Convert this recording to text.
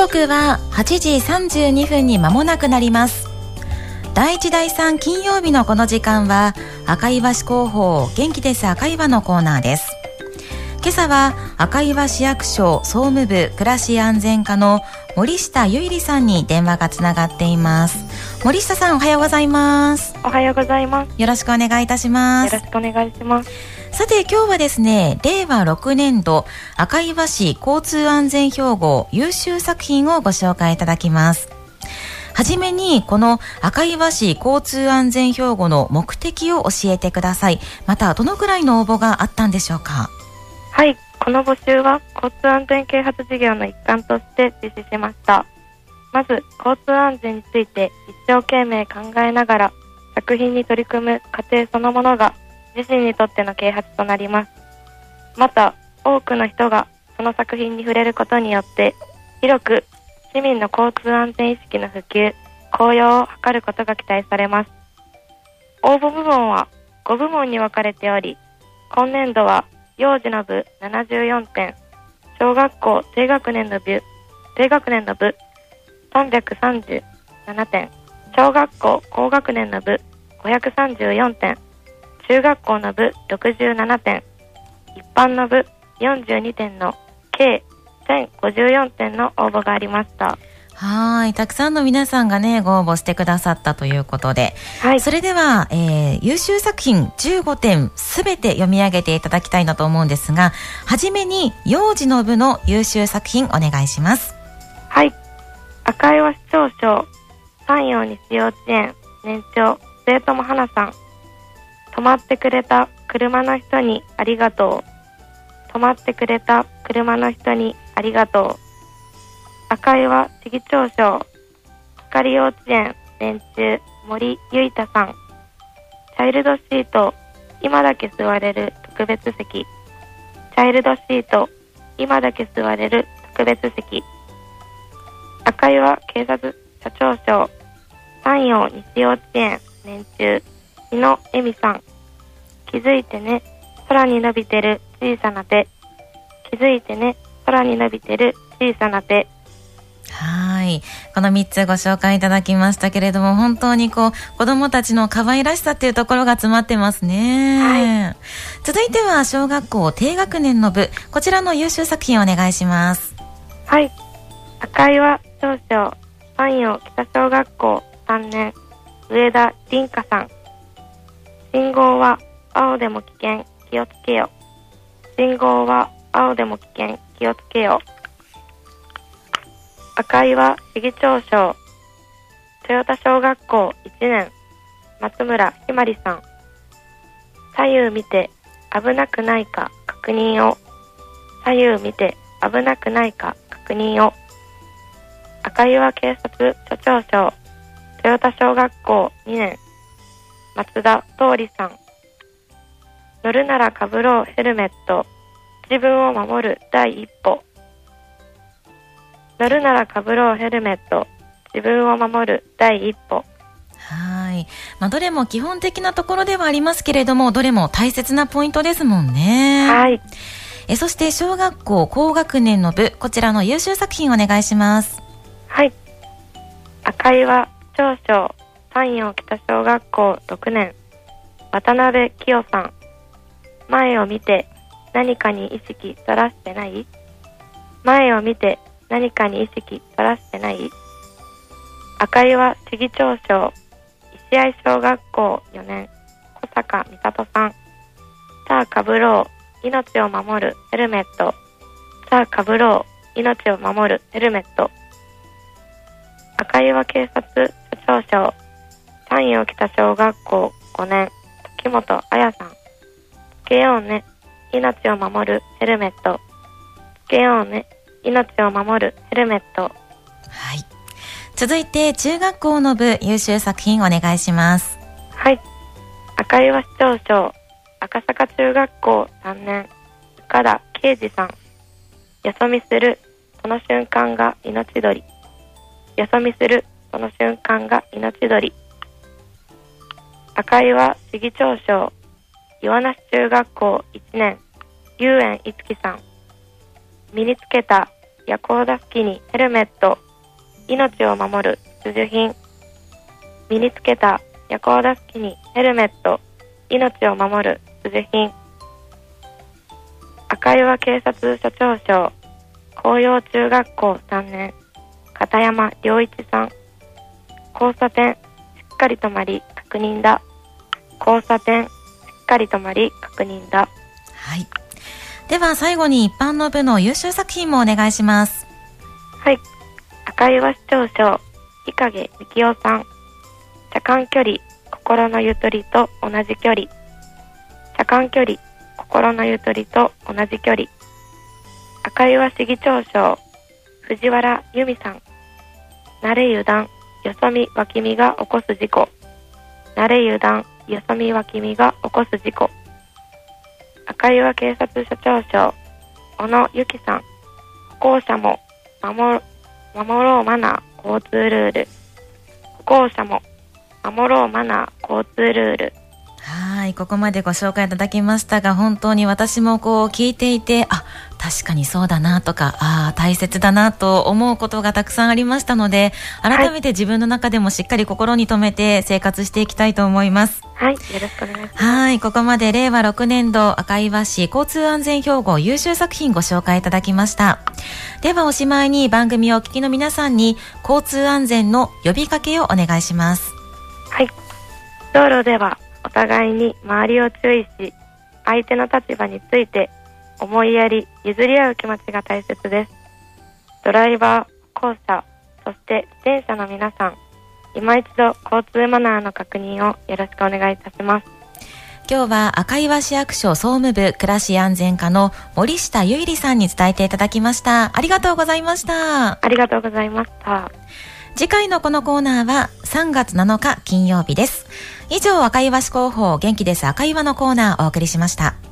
刻は8時32分に間もなくなります。第1第3金曜日のこの時間は赤岩市広報元気です赤岩のコーナーです。今朝は赤岩市役所総務部暮らし安全課の森下ゆいりさんに電話がつながっています。森下さん、おはようございます。 おはようございます。 よろしくお願いいたします。 よろしくお願いします。 さて今日はですね、令和6年度赤岩市交通安全標語優秀作品をご紹介いただきます。はじめにこの赤岩市交通安全標語の目的を教えてください。またどのくらいの応募があったんでしょうか。 はい、この募集は交通安全啓発事業の一環として実施しました。まず交通安全について一生懸命考えながら作品に取り組む過程そのものが自身にとっての啓発となります。また多くの人がその作品に触れることによって広く市民の交通安全意識の普及向上を図ることが期待されます。応募部門は5部門に分かれており、今年度は幼児の部74点、小学校低学年の部337点、小学校高学年の部534点、中学校の部67点、一般の部42点の計1054点の応募がありました。 はい、たくさんの皆さんがねご応募してくださったということで、はい、それでは、優秀作品15点すべて読み上げていただきたいなと思うんですが、はじめに幼児の部の優秀作品お願いします。 はい、赤岩市長賞山陽西幼稚園年長末友花さん。止まってくれた車の人にありがとう。止まってくれた車の人にありがとう。赤岩市議長賞光幼稚園年中森ゆいたさん。チャイルドシート今だけ座れる特別席。チャイルドシート今だけ座れる特別席。赤岩警察社長賞山陽西幼稚園年中日野恵美さん。気づいてね、空に伸びてる小さな手。気づいてね、空に伸びてる小さな手。 はい、この3つご紹介いただきましたけれども、本当に子どもたちの可愛らしさっていうところが詰まってますね。はい、続いては小学校低学年の部、こちらの優秀作品をお願いします。 はい、赤岩少将山陽北小学校3年上田凛香さん。信号は青でも危険気をつけよ。信号は青でも危険気をつけよ。赤岩市議長賞豊田小学校1年松村ひまりさん。左右見て危なくないか確認を。左右見て危なくないか確認を。赤岩警察署長賞豊田小学校2年松田桃李さん。乗るならかぶろうヘルメット。自分を守る第一歩。乗るならかぶろうヘルメット。自分を守る第一歩。 はい、どれも基本的なところではありますけれども、どれも大切なポイントですもんね。 はい。 そして小学校高学年の部、こちらの優秀作品お願いします。 はい、赤岩長将山陽北小学校6年渡辺清さん。前を見て何かに意識そらしてない？前を見て何かに意識そらしてない？赤岩市議長賞石合小学校4年小坂美里さん。さあかぶろう命を守るヘルメット。さあかぶろう命を守るヘルメット。赤岩警察署長賞山陽北小学校5年時本彩さん。つけようね命を守るヘルメット。つけようね命を守るヘルメット。 はい、続いて中学校の部優秀作品お願いします。 はい、赤岩市長賞赤坂中学校3年岡田啓二さん。よそ見するその瞬間が命取り。よそ見するその瞬間が命取り。赤岩市議長賞岩梨中学校1年遊園いつきさん。身につけた柔夜行ダスキにヘルメット、命を守る必需品。身につけた夜行ダスキにヘルメット、命を守る必需品。赤岩警察署長賞、紅葉中学校3年、片山良一さん。交差点、しっかり止まり確認だ。交差点、しっかり止まり確認だ。 はい。では最後に一般の部の優秀作品もお願いします。 はい。赤岩市長賞、日陰幹夫さん。車間距離、心のゆとりと同じ距離。車間距離、心のゆとりと同じ距離。赤岩市議長賞、藤原由美さん。慣れ油断、よそ見脇見が起こす事故。慣れ油断、よそ見脇見が起こす事故。赤岩警察署長賞、小野由紀さん。歩行者も守ろうマナー交通ルール。歩行者も守ろうマナー交通ルール。 はい、ここまでご紹介いただきましたが、本当に私も聞いていて、確かにそうだなとか、大切だなと思うことがたくさんありましたので、改めて自分の中でもしっかり心に留めて生活していきたいと思います。 はい、よろしくお願いします。 はい、ここまで令和6年度赤岩市交通安全標語優秀作品ご紹介いただきました。ではおしまいに番組をお聞きの皆さんに交通安全の呼びかけをお願いします。 はい、道路ではお互いに周りを注意し、相手の立場について思いやり譲り合う気持ちが大切です。ドライバー、歩行者、そして自転車の皆さん、今一度交通マナーの確認をよろしくお願いいたします。 今日は赤岩市役所総務部暮らし安全課の森下ゆいりさんに伝えていただきました。ありがとうございました。 ありがとうございました。 次回のこのコーナーは3月7日金曜日です。以上、赤岩市広報元気です赤岩のコーナーをお送りしました。